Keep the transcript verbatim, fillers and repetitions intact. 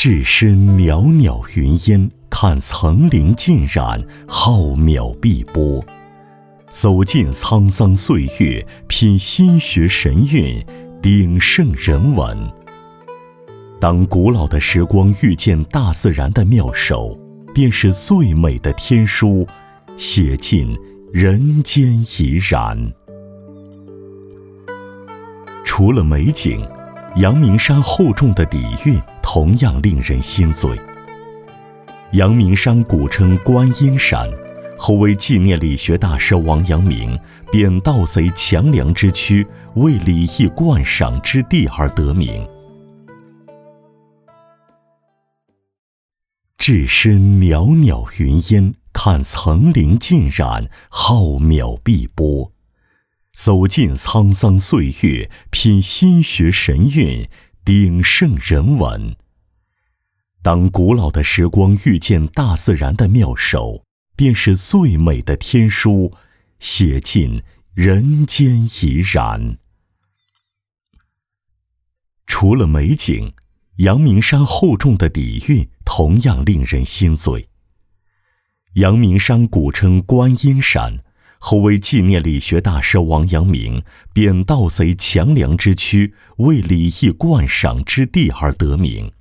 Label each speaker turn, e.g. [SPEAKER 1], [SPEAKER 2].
[SPEAKER 1] 置身袅袅云烟，看层林尽染，浩渺碧波。走进沧桑岁月，品心学神韵，鼎盛人文。当古老的时光遇见大自然的妙手，便是最美的天书，写尽人间怡然。除了美景，阳明山厚重的底蕴同样令人心醉。阳明山古称观音山，后为纪念理学大师王阳明贬盗贼强梁之躯，为礼义观赏之地而得名。置身袅袅云烟，看层林尽染，浩渺碧波。走进沧桑岁月，品心学神韵，鼎盛人文。当古老的时光遇见大自然的妙手，便是最美的天书，写尽人间怡然。除了美景，阳明山厚重的底蕴同样令人心醉。阳明山古称观音山，后为纪念理学大师王阳明贬盗贼强梁之躯，为礼义观赏之地而得名。